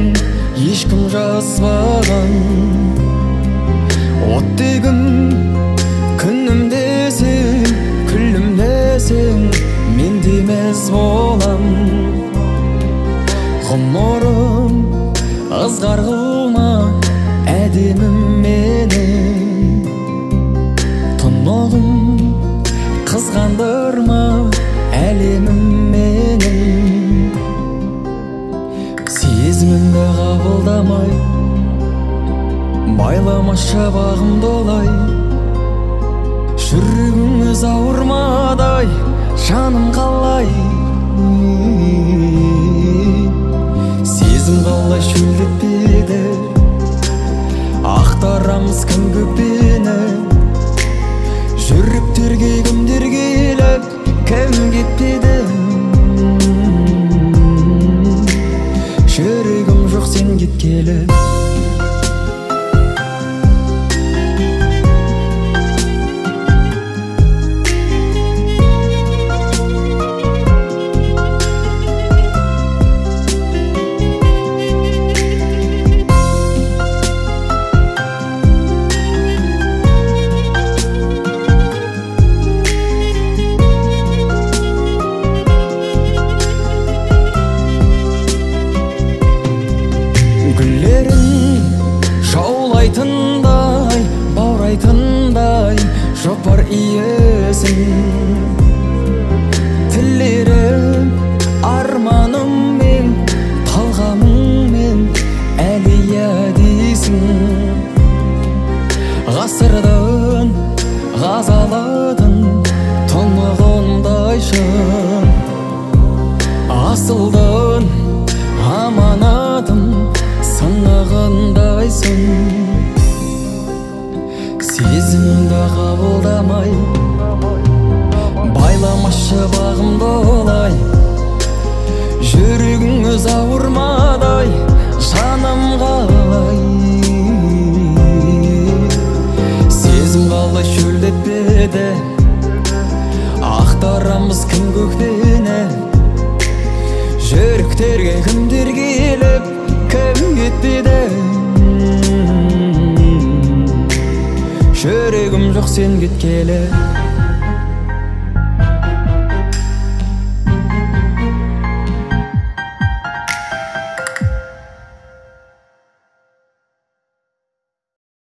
ешкім жазбаған. Оттегім күнім десең, күлім десең, мен демес болам. Ғұмырым ызғар қылма әдемім менің, тұнығым қызғандырма әлемім менің. Сезімімді қабылдамай, байламашы бағымды олай, жүрегіңіз ауырмадай, жаным қалай. Сезім қалай шөлдетпеді, ақтарамыз кім көкпені. Жүректерге кімдер келіп, кім кетпеді. Жүрегім жоқ сен кеткелі. Гүллерін жаулайтындай, баурайтындай жопар иесің. Тілерім арманыммен, талғамыңмен әлия дейсің. Ғасырдың ғазалатын тұнығындайшын, асылдың аманатын сынығындайсың. Сезімімді қабылдамай, байламашы бағымды олай, жүрегіңіз ауырмадай, жаным қалай. Сезім қалай шөлдетпеді, ақтарамыз кім көкпені. Жүректерге кімдер келіп, кім кетпеді. Жүрегім жоқ сен кеткелі.